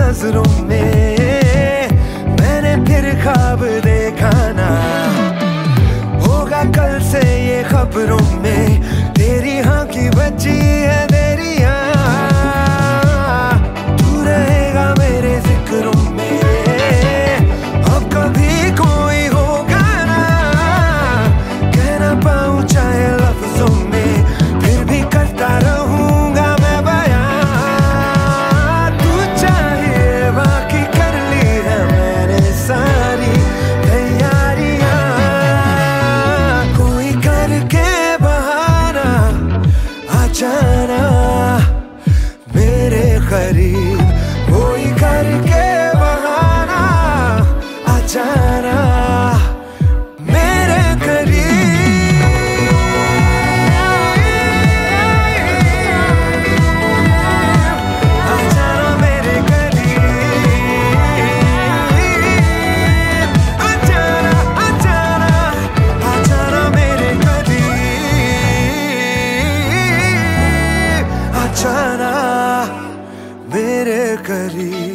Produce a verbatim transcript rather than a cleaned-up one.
नजरों में मैंने फिर ख्वाब देखा ना, होगा कल से ये खबरों में तेरी हाँ की बची है देरी हाँ, तू रहेगा मेरे जिक्रों में। अब कभी कोई होगा ना, कह ना पाऊं चाहे लफ्जों में, फिर भी करता रहूंगा मैं बयां। तू चाहे बाकी कर ली है मैंने सारी तैयारियां, कोई करके बहाना आ जाना मेरे करीब, कोई करके बहाना आ जाना मेरे करीब, आ जाना मेरे करीब, आ जाना आ जाना आ जाना मेरे करीब, आ जाना मेरे करीब।